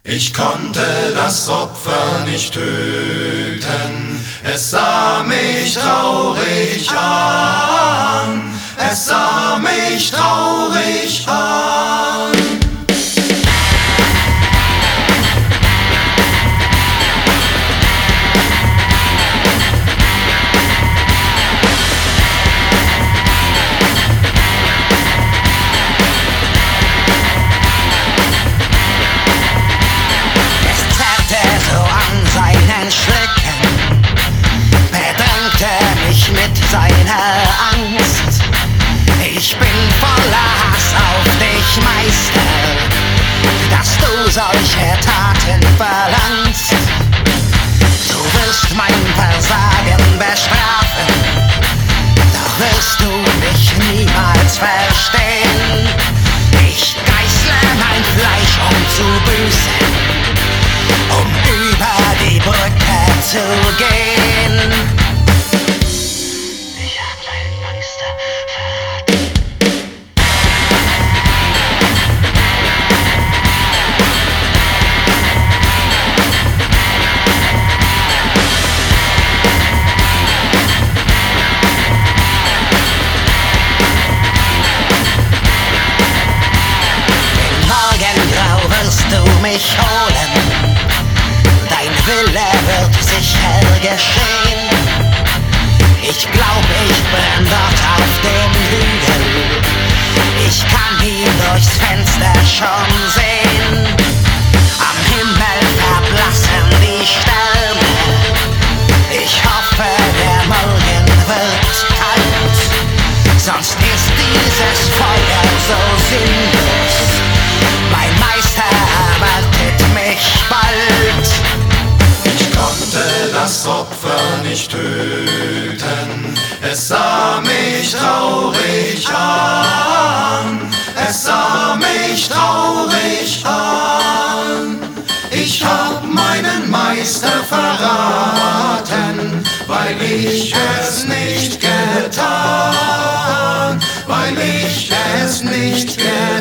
Ich konnte das Opfer nicht töten, es sah mich traurig an, es sah mich traurig an. Seiner Angst. Ich bin voller Hass auf dich, Meister, dass du solche Taten verlangst. Du wirst mein Versagen bestrafen, doch wirst du mich niemals verstehen. Ich geißle mein Fleisch, um zu büßen, um über die Brücke zu gehen. Mich holen, dein Wille wird sicher geschehen. Ich glaub, ich brenn dort auf dem Hügel, ich kann ihn durchs Fenster schon sehen. Am Himmel verblassen die Sterne, ich hoffe, der Morgen wird kalt, sonst ist dieses Feuer so sinnlos. Mein Meister erwartet mich bald. Ich konnte das Opfer nicht töten, es sah mich traurig an, es sah mich traurig an. Ich hab meinen Meister verraten, weil ich es nicht getan, weil ich es nicht getan.